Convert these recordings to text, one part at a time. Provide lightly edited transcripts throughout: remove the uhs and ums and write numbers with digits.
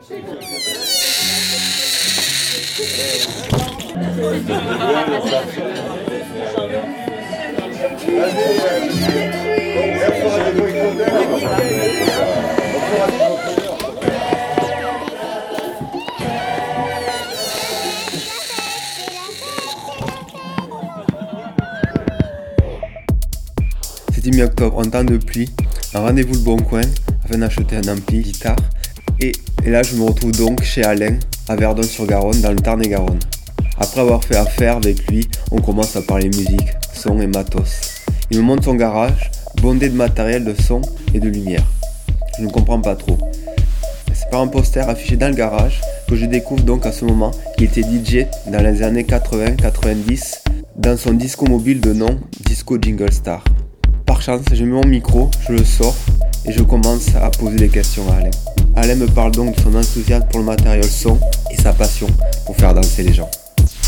C'était mi-octobre, en temps de pluie, un rendez-vous le Bon Coin afin d'acheter un ampli guitare. Et là, je me retrouve donc chez Alain, à Verdun-sur-Garonne, dans le Tarn-et-Garonne. Après avoir fait affaire avec lui, on commence à parler musique, son et matos. Il me montre son garage, bondé de matériel de son et de lumière. Je ne comprends pas trop. C'est par un poster affiché dans le garage que je découvre donc à ce moment qu'il était DJ dans les années 80-90 dans son disco mobile de nom Disco Jingle Star. Par chance, je mets mon micro, je le sors et je commence à poser des questions à Alain. Alain me parle donc de son enthousiasme pour le matériel son et sa passion pour faire danser les gens.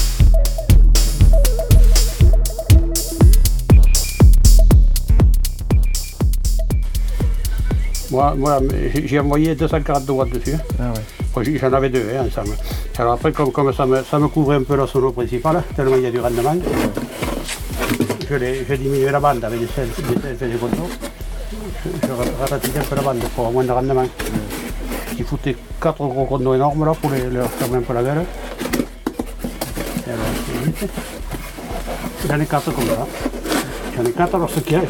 Moi j'ai envoyé 242 watts dessus. Ah ouais. Moi, j'en avais deux ensemble. Alors après, comme ça me couvrait un peu la sono principale, tellement il y a du rendement, j'ai diminué la bande avec des effets de contour. Je ratissais un peu la bande pour avoir moins de rendement. Il foutait 4 gros condos énormes là pour leur fermer un peu la gueule. Et alors, c'est vite. J'en ai 4 comme ça. J'en ai 4, alors ce qu'il y a,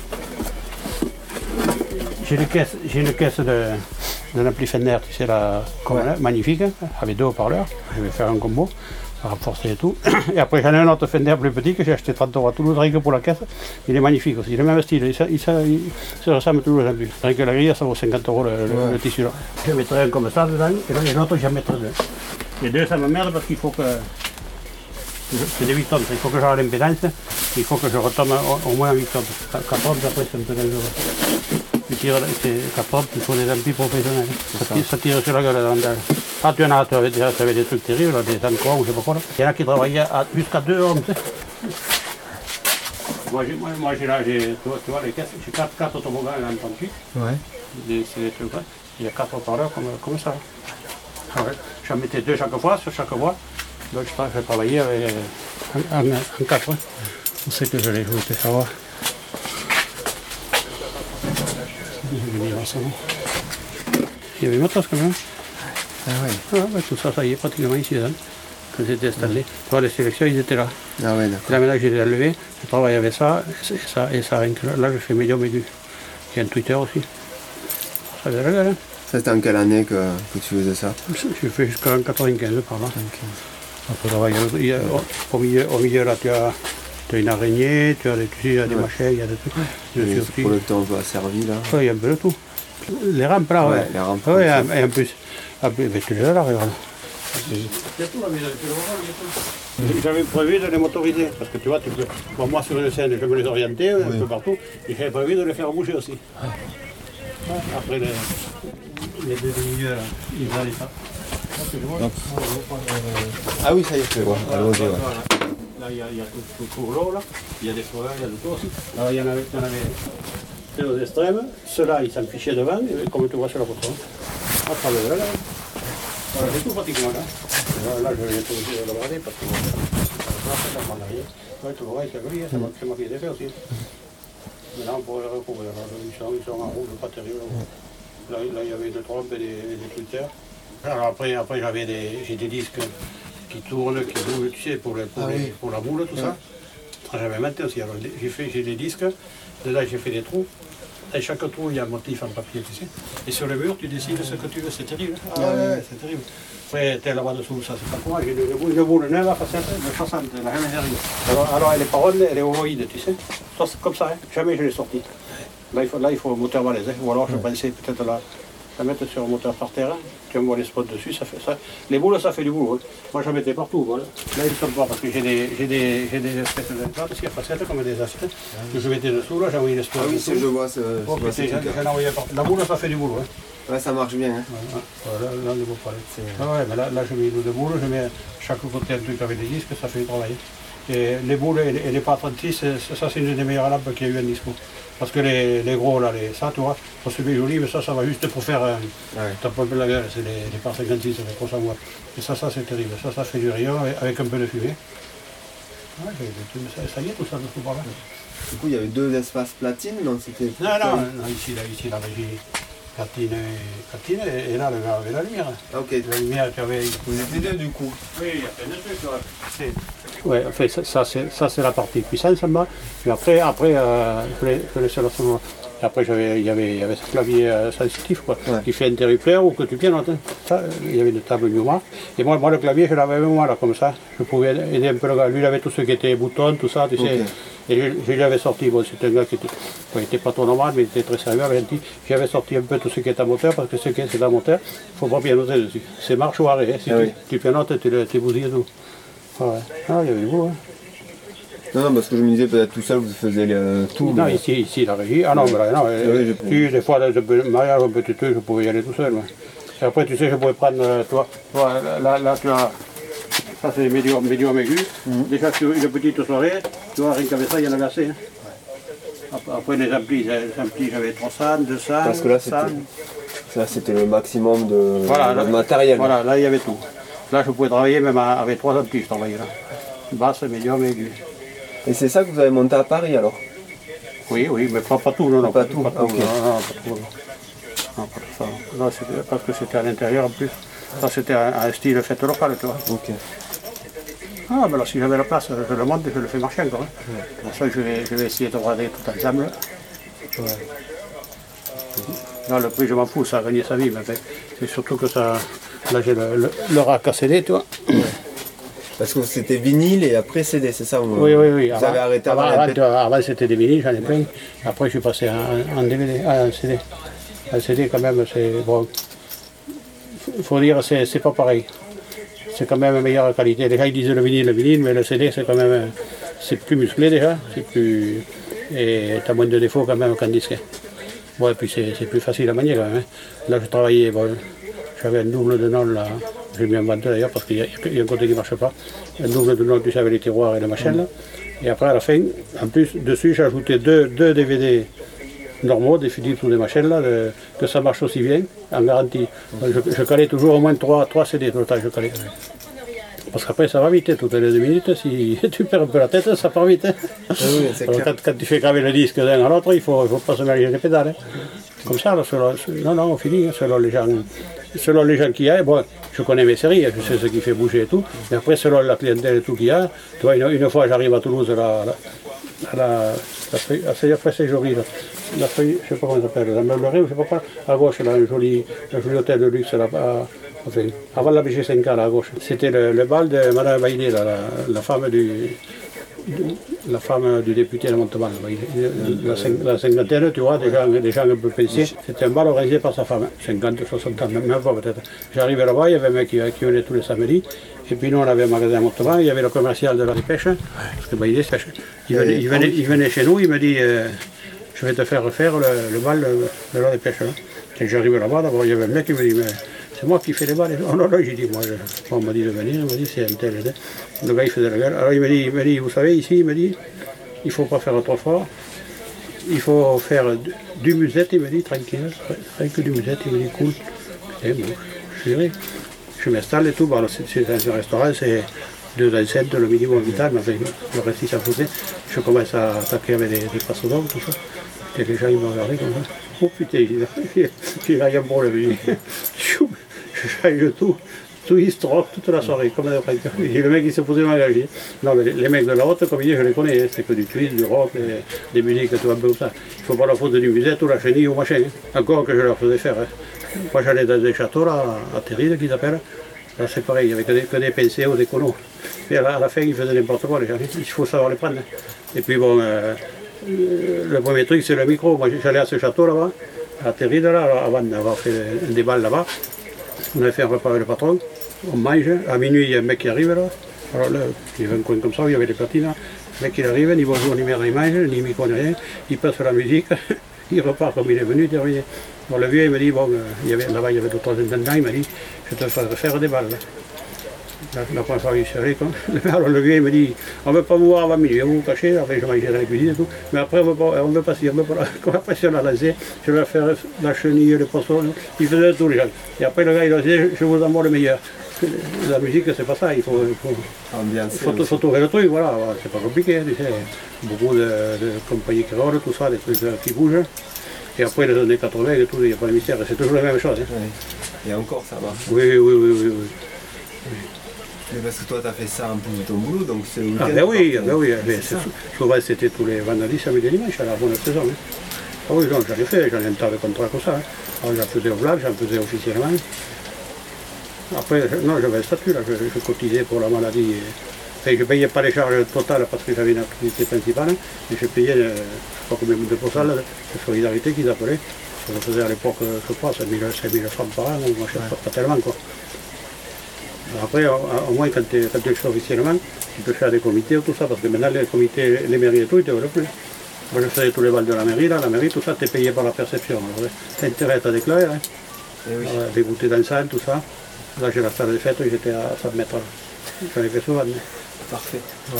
j'ai une caisse d'un ampli Fender, tu sais, là, magnifique, avec 2 haut-parleurs. Je vais faire un combo, renforcer et tout. Et après, j'en ai un autre Fender plus petit que j'ai acheté 30 € à Toulouse, rien que pour la caisse. Il est magnifique aussi, le même style, il se ressemble à Toulouse en plus. Rien que la grille, ça vaut 50 € le tissu là. Je mettrai un comme ça dedans, et l'autre, je mettrai deux. Les deux, ça m'emmerde parce qu'il faut que. C'est des 8 tonnes, il faut que j'aille l'impédance, il faut que je retombe au moins à 8 tonnes. 14, après, c'est un peu dangereux. C'est 14, il faut des amplis professionnels. Ça tire sur la gueule davantage. Ah, tu en as, tu avais des trucs terribles, des tancons, je sais pas quoi. Il y en a qui travaillaient jusqu'à 2 heures. Moi j'ai là, tu vois les caisses, j'ai 4 toboggans là en 38. Ouais. C'est des trucs, il y a 4 haut-parleurs comme ça. Ah ouais. J'en mettais 2 chaque fois, sur chaque voie. Donc je travaillais en 4. On sait que je l'ai joué, ça va. Il y avait une matos quand même. Ah ouais. Ah, tout ça, ça y est, pratiquement ici, hein, quand c'était installé. Tu vois, les sélections, ils étaient là. Ah ouais, d'accord. Là, maintenant que j'ai enlevé, je travaille avec ça, et ça rien que là. Là, je fais médium aigu. Il y a un Twitter aussi. Ça avait la gueule, hein. Ça, c'était en quelle année que tu faisais ça? J'ai fait jusqu'en 95 par là. Après, au milieu, là, tu as une araignée, tu as des machins, il y a des trucs. Pour le temps, on va servir là. Il y a un peu de tout. Les rampes là, ouais. Les rampes. Ouais, et en plus, tu les as là, regarde. J'avais prévu de les motoriser, parce que tu vois, bon, moi sur une scène, je veux les orienter un peu partout, et j'avais prévu de les faire bouger aussi. Après, les deux milieux, là, ils allaient ça. Donc, ah oui, ça y est, je vois. Là, il y a tout pour l'eau, là. Il y a des forêts, il y a de tout aussi. Alors, il y en avait deux extrêmes. Ceux-là, ils s'en fichaient devant, comme tu vois sur la photo. À travers là. Voilà, c'est tout pratiquement là. Là, je vais être obligé de le regarder parce que ça ne prend rien. Ouais, tu vois, c'est moi qui les ai fait aussi. Maintenant, on pourrait le recouvrir. Ils sont en rouge, pas terrible. Là, il y avait des trompes et des twitters. Alors après j'ai des disques qui tournent, qui bougent, tu sais, pour la boule, tout ça. J'avais maintenant aussi. Alors j'ai des disques, dedans j'ai fait des trous. Et chaque trou, il y a un motif en papier, tu sais. Et sur le mur, tu décides ce que tu veux, c'est terrible. Ah ouais, c'est terrible. Après, t'es là-bas dessous, ça c'est pas pour moi. J'ai une boule neuve à façade de 60, la même derrière. Alors elle est pas ronde, elle est ovoïde, tu sais. Ça c'est comme ça, hein. Jamais je l'ai sorti. Là il faut un moteur balèze, hein. Ou alors je pensais peut-être la mettre sur un moteur par terre, tu envoies les spots dessus, ça fait ça. Les boules, ça fait du boulot. Hein. Moi, j'en mettais partout. Voilà. Là, ils ne sont pas parce que j'ai des espèces d'implants, parce qu'il y a facettes comme des assiettes que je mettais dessous. Là, j'ai envoyé les spots. Ah oui, dessous. je vois. J'en envoyé partout. La boule, ça fait du boulot. Hein. Ouais, ça marche bien. Hein. Là, on ne peut pas aller. Ah ouais, mais là, je mets une boule, je mets chaque côté un truc avec des disques, ça fait du travail. Et les boules et les pas 36, ça c'est une des meilleures lampes qu'il y a eu en disco. Parce que les gros, là, ça, tu vois, c'est bien joli, mais ça va juste pour faire. T'as pas de la gueule, c'est les par 56, ça fait 300 watts. Et ça, c'est terrible. Ça fait du rayon avec un peu de fumée. Ouais, ça y est, tout ça, tout par là. Du coup, il y avait 2 espaces platine, non c'était... Non, ici, la régie platine, et là, la lumière. Ok. La lumière qui avait... Vous étiez 2 du coup. Oui, il y a plein de trucs, ouais. Ouais, en fait, ça c'est la partie puissance en bas. Puis après je laissais la sonore. Et après, il y avait ce clavier sensitif, quoi, qui fait interrupteur ou que tu pianotes. Ça, il y avait une table mémoire. Et moi, le clavier, je l'avais avec moi, là, comme ça. Je pouvais aider un peu le gars. Lui, il avait tout ce qui était boutons, tout ça, tu sais. Et je l'avais sorti. Bon, c'était un gars qui était pas trop normal, mais il était très sérieux, gentil. J'avais sorti un peu tout ce qui était moteur, parce que c'est un moteur, il ne faut pas pianoter dessus. C'est marche ou arrêt. Hein. Si tu pianotes, tu bousilles tout. Ouais. Ah, il y avait du boulot. Hein. Non, parce que je me disais peut-être tout seul vous faisiez tout. Non, ici la régie. Ah non, mais là, non. Des fois, dans un mariage, un petit truc, je pouvais y aller tout seul. Mais. Et après, tu sais, je pouvais prendre, toi là, tu as. Ça, c'est médium aigu. Déjà, une petite soirée, tu vois, rien qu'avec ça, il y en avait assez. Hein. Après, les amplis, j'avais 300, 200. Parce que là, c'était le maximum de matériel. Voilà, là, il y avait tout. Là, je pouvais travailler même avec 3 amplis, je travaillais là. Basse, médium, aigu. Et c'est ça que vous avez monté à Paris alors? Oui, mais pas tout, non. Pas tout. Non, pas tout. Non, pas tout ça. Non, parce que c'était à l'intérieur en plus. Ça, c'était un style fête locale, tu vois. Ok. Ah, mais là, si j'avais la place, je le monte et je le fais marcher encore. Hein. Pour ça, je vais essayer de regarder tout ensemble. Ouais. Là, le prix, je m'en fous, ça a gagné sa vie, mais c'est surtout que ça. Là, j'ai le rack à CD, tu vois. Parce que c'était vinyle et après CD, c'est ça? Oui. Vous avez arrêté avant c'était des vinyles, j'en ai plein. Après, je suis passé en DVD, en CD. Un CD, quand même, c'est bon. Il faut dire, c'est pas pareil. C'est quand même meilleure qualité. Les gens ils disent le vinyle, mais le CD, c'est quand même. C'est plus musclé déjà, c'est plus. Et t'as moins de défauts quand même qu'un disque. Bon, et puis c'est plus facile à manier quand même. Hein. Là, je travaillais, bon, j'avais un double de non là. J'ai bien inventé d'ailleurs parce qu'il y a un côté qui ne marche pas. Un double de non, tu sais, avec les tiroirs et les machines là. Et après, à la fin, en plus, dessus, j'ai ajouté deux DVD normaux, des Philips ou des machines là, que ça marche aussi bien, en garantie. Je calais toujours au moins 3 CD tout le temps, je calais. Parce qu'après, ça va vite, hein, toutes les 2 minutes, si tu perds un peu la tête, ça part vite. Hein. Oui, alors, quand tu fais graver le disque d'un à l'autre, il ne faut pas se mélanger les pédales. Hein. Comme ça, là, on finit, hein, selon les gens qu'il y a. Bon, je connais mes séries, je sais ce qui fait bouger et tout. Mais après, selon la clientèle et tout qu'il y a, tu vois, une fois j'arrive à Toulouse, après c'est joli, la feuille, je ne sais pas comment ça s'appelle, la meublerie, je ne sais pas quoi, à gauche, là, un joli hôtel de luxe, là, enfin, avant la BG5K, là, à gauche. C'était le bal de Madame Bailey, la femme du député de Montauban, la cinquantaine, tu vois, des gens un peu pensés. C'était un bal organisé par sa femme, 50, 60 ans, même pas peut-être. J'arrivais là-bas, il y avait un mec qui venait tous les samedis, et puis nous on avait un magasin à Montauban, il y avait le commercial de la dépêche, parce que Bailey, il venait chez nous, il me dit, je vais te faire refaire le bal de la dépêche. Et j'arrive là-bas, d'abord il y avait un mec qui me dit, mais c'est moi qui fais les balles. Oh non, j'ai dit, moi, on m'a dit de venir, il m'a dit, c'est un tel. Le gars, il faisait la gueule. Alors il m'a dit, vous savez, ici, il m'a dit, il ne faut pas faire trop fort, il faut faire du musette, il m'a dit, tranquille, rien que du musette, il m'a dit, cool. Et bon, je m'installe et tout, bon, c'est un restaurant, c'est 2 enceintes, le minimum vital, mais avec le reste, il s'en foutait. Je commence à attaquer avec des passes d'or, tout ça. Et les gens, ils m'ont regardé comme ça. Oh putain, j'ai rien pour le vie. Je change tout il se troque toute la soirée, comme un Franck. Et le mec il s'est posé ma gueule. Non mais les mecs de la haute, comme il dit, je les connais, hein. C'est que du twist, du rock, des musiques, tout un peu comme ça. Il ne faut pas leur foutre du musette ou la chenille ou machin. Hein. Encore que je leur faisais faire. Hein. Moi j'allais dans des châteaux là, à Terride qu'ils appellent. Là c'est pareil, il n'y avait que des pincées ou des colos. Et à la fin ils faisaient n'importe quoi les gens. Il faut savoir les prendre. Hein. Et puis bon, le premier truc c'est le micro. Moi j'allais à ce château là-bas, à Terride là, avant d'avoir fait un débat là-bas. On avait fait un repas avec le patron, on mange, à minuit il y a un mec qui arrive là, alors là, il y avait un coin comme ça où il y avait des platines là, le mec il arrive, ni bonjour, ni merde, ni mange, ni micro, ni rien, il passe la musique, il repart comme il est venu, terminé. Bon, le vieux il me dit, bon, là-bas il y avait 2 ou 3 intendants, il m'a dit, je te ferai faire des balles. Là. La première fois, il s'est allé, alors le vieux il me dit, on ne veut pas vous voir avant minuit, vous vous cachez, après je mangeais dans la cuisine et tout, mais après on ne veut pas si, on veut pas là. Après si on a lancé, je vais faire la chenille, le poisson, il faisait tout les gens. Et après le gars il a dit, je vous envoie le meilleur. La musique c'est pas ça, il faut trouver le truc, voilà, c'est pas compliqué, tu sais. Beaucoup de compagnies qui rodent, tout ça, des trucs qui bougent. Et après les années 80 et tout, il n'y a pas de mystère, c'est toujours la même chose. Hein. Oui. Et encore ça va. Oui. Mais parce que toi tu as fait ça un peu de ton boulot, donc c'est le week-end. Ah ben oui, souvent c'était tous les vendredis, samedi et dimanche à la bonne saison. Hein. Ah oui, j'en ai fait, j'en ai un tas de contrats comme ça. Hein. Alors j'en faisais au blague, j'en faisais officiellement. Après, non, j'avais un statut, là, je cotisais pour la maladie. Enfin, je ne payais pas les charges totales parce que j'avais une activité principale, mais je payais, je ne sais pas combien de pourcents de solidarité qu'ils appelaient. Je faisais à l'époque, je crois, 5 000 francs par an, moi je ne sais pas tellement quoi. Après, au moins quand tu es officiellement, tu peux faire des comités ou tout ça, parce que maintenant les comités, les mairies et tout, ils ne te veulent plus. Moi je faisais tous les balles de la mairie, tout ça, tu es payé par la perception. Tu as intérêt à déclarer, hein. Oui. Des goûters d'ensemble, tout ça. Là j'ai la salle de fête, j'étais à 100 mètres. J'en ai fait souvent. Parfait.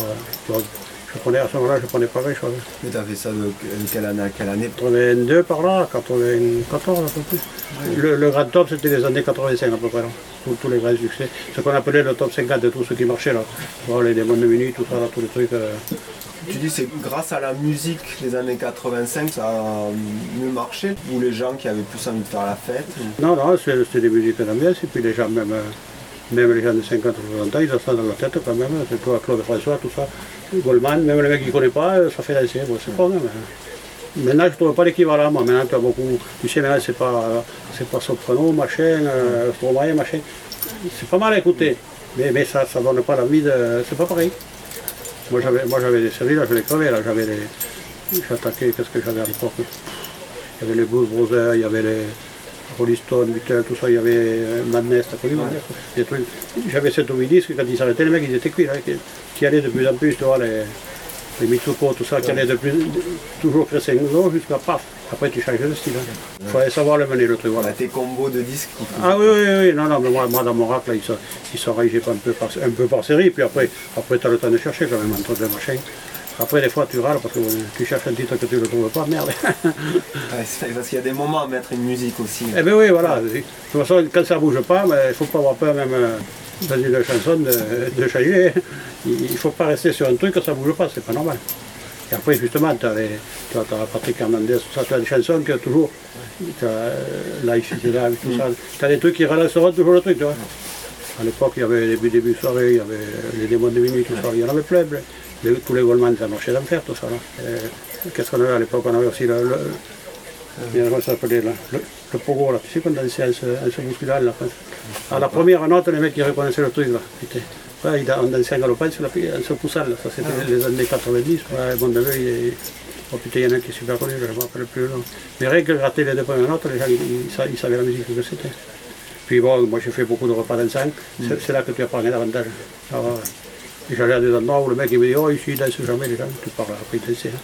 À ce moment-là, je prenais pas grand chose. Mais tu as fait ça de quelle année à quelle année? 82 par là, 94 à peu près. Oui. Le grand top c'était les années 85 à peu près. Tous les grands succès. Ce qu'on appelait le top 50 de tout ce qui marchait là. Bon, les démons de minuit, tout ça, là, tous les trucs. Tu dis c'est grâce à la musique des années 85 ça a mieux marché, ou les gens qui avaient plus envie de faire la fête? Non, c'était des musiques d'ambiance, et puis les gens même les gens de 50 ou 60 ans, ils ont ça dans la tête quand même, c'est toi Claude François, tout ça, Goldman, même les mecs qui ne connaissent pas, ça fait danser, bon, c'est pas grave. Maintenant je ne trouve pas l'équivalent, moi maintenant tu as beaucoup, tu sais maintenant c'est pas soprano, machin, Stromae, machin, c'est pas mal à écouter, mais ça ne donne pas l'envie de, c'est pas pareil. Moi j'avais des séries, là je les crevais, là j'attaquais, qu'est-ce que j'avais à l'époque? Il y avait les Blues Brothers, il y avait les Rolling Stones, Beatles, tout ça, il y avait Madness, t'as connu Madness, des trucs. J'avais 7 ou 8 disques, quand ils s'arrêtaient, les mecs ils étaient cuits, là, qui allaient de plus en plus, tu vois, les Mitsuko, tout ça, qui allaient toujours crescendo jusqu'à paf. Après tu changes de style. Il fallait savoir le mener, le truc, voilà. Tes combos de disques qui font... Ah oui, non, mais moi dans mon rack, là, ils s'enrageaient un peu par série, puis après tu as le temps de chercher quand même entre deux machins. Après, des fois, tu râles parce que tu cherches un titre que tu ne le trouves pas, merde. Parce qu'il y a des moments à mettre une musique aussi. Eh bien oui, voilà. De toute façon, quand ça ne bouge pas, il ne faut pas avoir peur même dans une chanson de changer. Il ne faut pas rester sur un truc que ça ne bouge pas, c'est pas normal. Et après, justement, tu as Patrick Hernandez, tout ça, tu as des chansons que toujours, tu as Life is Life, tout ça. Tu as des trucs qui relanceront toujours le truc, tu vois. À l'époque, il y avait les début soirée, il y avait les démons de minuit, tout ça, il y en avait plein. Tous les Goldman, ça marchait d'enfer, tout ça. Qu'est-ce qu'on avait à l'époque? On avait aussi comment ça s'appelait là, le pogo, là. Tu sais qu'on dansait en se bousculant, là. À la première note, les mecs, ils reconnaissaient le truc, là. Ouais, on dansait en galopant en se poussant, là. Ça, c'était les années 90. Ouais, bon, oh putain, il y en a un qui est super connu, je ne me rappelle plus le nom. Mais rien que gratter les deux premières notes, les gens, ils savaient la musique que c'était. Puis bon, moi j'ai fait beaucoup de repas dansants, c'est là que tu apprends davantage. J'allais à des endroits où le mec il me dit oh ici il danse jamais les gens, tu parles après il danse.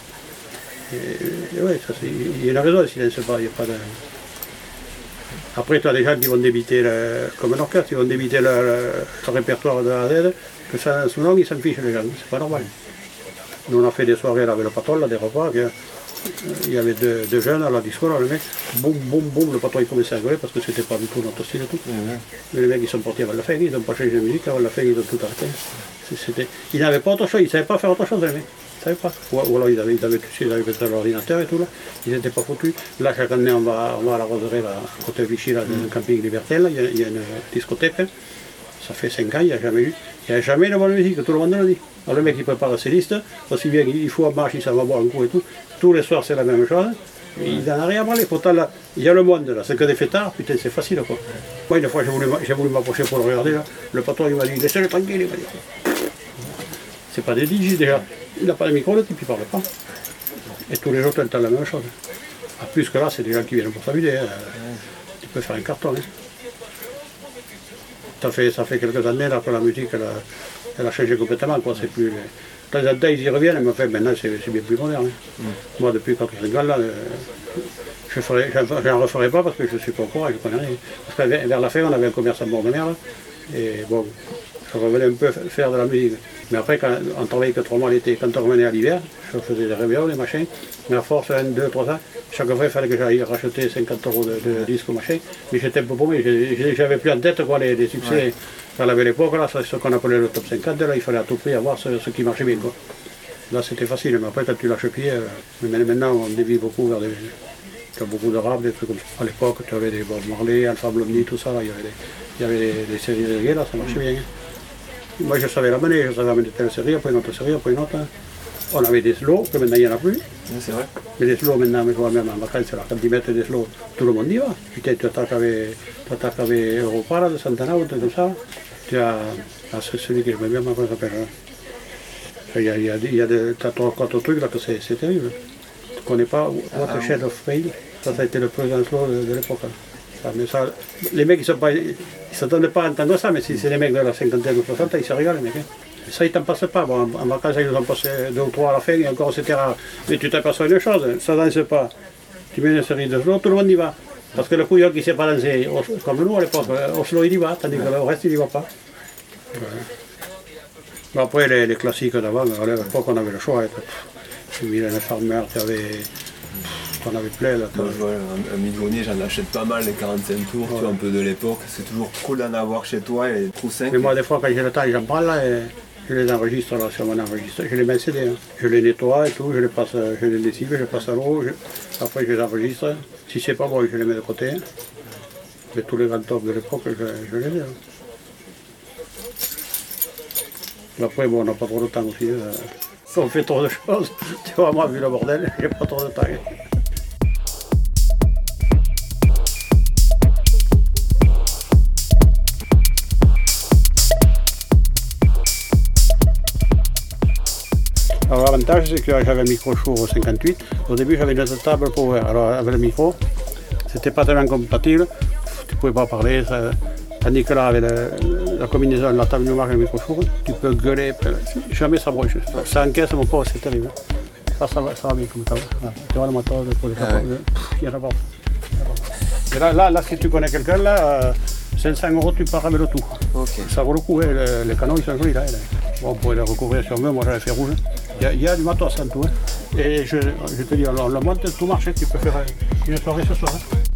Et ouais, il y a une raison s'il danse pas, il n'y a pas de. Après tu as des gens qui vont débiter comme un orchestre, ils vont débiter le répertoire de A à Z, que ça sous langue ils s'en fichent les gens, c'est pas normal. Nous on a fait des soirées là, avec le patron, là, des repas, il y avait deux jeunes à la disco, là, le mec, boum, le patron il commençait à gueuler parce que c'était pas du tout notre style et tout. Mais les mecs ils sont partis avant la fin, ils n'ont pas changé de musique, avant la fin ils ont tout arrêté. Ils n'avaient pas autre chose, ils ne savaient pas faire autre chose, les mecs. Ils ne savaient pas. Ou alors ils avaient peut-être l'ordinateur et tout là, ils n'étaient pas foutus. Là chaque année on va à la roseraie, là, à côté de Vichy, là, dans le camping Libertel, il y a une discothèque. Hein. Ça fait 5 ans, il n'y a jamais de bonne musique, tout le monde le dit. Alors le mec il prépare ses listes, aussi bien il faut en marche, il s'en va boire un coup et tout. Tous les soirs c'est la même chose. Il n'en a rien à branler. Pourtant là, il y a le monde là, c'est que des fêtards, putain c'est facile quoi. Moi une fois j'ai voulu m'approcher pour le regarder là, le patron il m'a dit laissez-le tranquille, il m'a dit. C'est pas des DJ déjà, il n'a pas de micro, le type il parle pas. Et tous les jours tu entends la même chose. En plus que là c'est des gens qui viennent pour s'amuser, hein. Tu peux faire un carton. Hein. Ça fait quelques années là, que la musique elle a changé complètement. Quoi. C'est plus, de temps en temps ils y reviennent, mais enfin, maintenant c'est bien plus moderne. Hein. Moi depuis quand je rigole là, je n'en referai pas parce que je ne suis pas au courant, je ne connais rien. Parce que vers la fin on avait un commerce à bord de mer, là, et bon, Je revenais un peu faire de la musique. Mais après, quand on travaillait que 3 mois l'été, quand on revenait à l'hiver, je faisais des réveillons, des machins. Mais à force, 1, 2, 3 ans, chaque fois, il fallait que j'aille racheter 50 € de disques, machin. Mais j'étais un peu paumé, j'avais plus en tête quoi, les succès. Ouais. Quand on avait l'époque, là, c'est ce qu'on appelait le top 50, là, il fallait à tout prix avoir ce qui marchait bien. Quoi. Là, c'était facile, mais après, quand tu lâches pied, mais maintenant, on dévie beaucoup vers des... Tu as beaucoup de rap, des trucs comme ça. À l'époque, tu avais des Bob Marley, Alpha Blondy, tout ça, là, il y avait des séries de reggae, là, ça marchait bien. Moi, je savais l'amener, je savais amener telle série, après une autre série, après une autre. On avait des slows, que maintenant il n'y en a plus. Oui, c'est vrai. Mais les slows, maintenant, je vois même en vacances, là, quand ils mettent des slows, tout le monde y va. Putain, tu attaques avec Europa, là, de Santana, ou un truc comme ça. Tu as celui que je m'aime bien, comment ça s'appelle. Il y a t'as 3-4 trucs là que c'est terrible. Tu ne connais pas Watershed of Rain, ça a été le plus grand slow de l'époque. Mais ça, les mecs, ils s'attendent pas à entendre ça, mais si c'est les mecs de la cinquantaine ou 60, ils se régalent, les mecs. Hein. Ça, ils t'en passent pas. Bon, en vacances, ils nous en passé 2 ou 3 à la fin, et encore c'était rare. Mais tu t'aperçois une chose, ça danse pas. Tu mets une série de slow, tout le monde y va. Parce que le couillon qui ne sait pas danser, comme nous à l'époque, au slow il y va, tandis que le reste il y va pas. Ouais. Bon, après, les classiques d'avant, à l'époque, on avait le choix. Tu mets les Farmer, tu avais. On avait plein là. Moi, je vois un Midjourney, j'en achète pas mal, les 45 tours, ouais. Tu vois, un peu de l'époque. C'est toujours cool d'en avoir chez toi et trop simple. Mais moi, des fois, quand j'ai le temps, j'en prends là et je les enregistre là sur mon enregistreur. Je les mets CD. Hein. Je les nettoie et tout, je les lessive, je passe à l'eau. Après, je les enregistre. Si c'est pas bon, je les mets de côté. Mais tous les grands tops de l'époque, je les ai. Hein. Après, bon, on n'a pas trop de temps aussi. On fait trop de choses. Tu vois, moi, vu le bordel, j'ai pas trop de temps. Alors l'avantage c'est que j'avais un micro Shure 58. Au début j'avais une table Power. Alors avec le micro, c'était pas tellement compatible. Tu pouvais pas parler. Ça... Tandis que là avec la combinaison, la table Newmark et le micro Shure, tu peux gueuler. Jamais ça broche. Ça encaisse mon pauvre, c'est terrible. Ça va bien comme table. Tu vois le moteur pour les il y en a pas. Et là si tu connais quelqu'un là, 500 € tu pars avec le tout. Okay. Ça vaut le coup, hein. Les canons ils sont jolis là. Bon, on pourrait les recouvrir sur eux, moi j'avais fait rouge. Il y a du matos en tout. Hein. Et je te dis, alors le monte, tout marche, tu peux faire une soirée ce soir. Hein.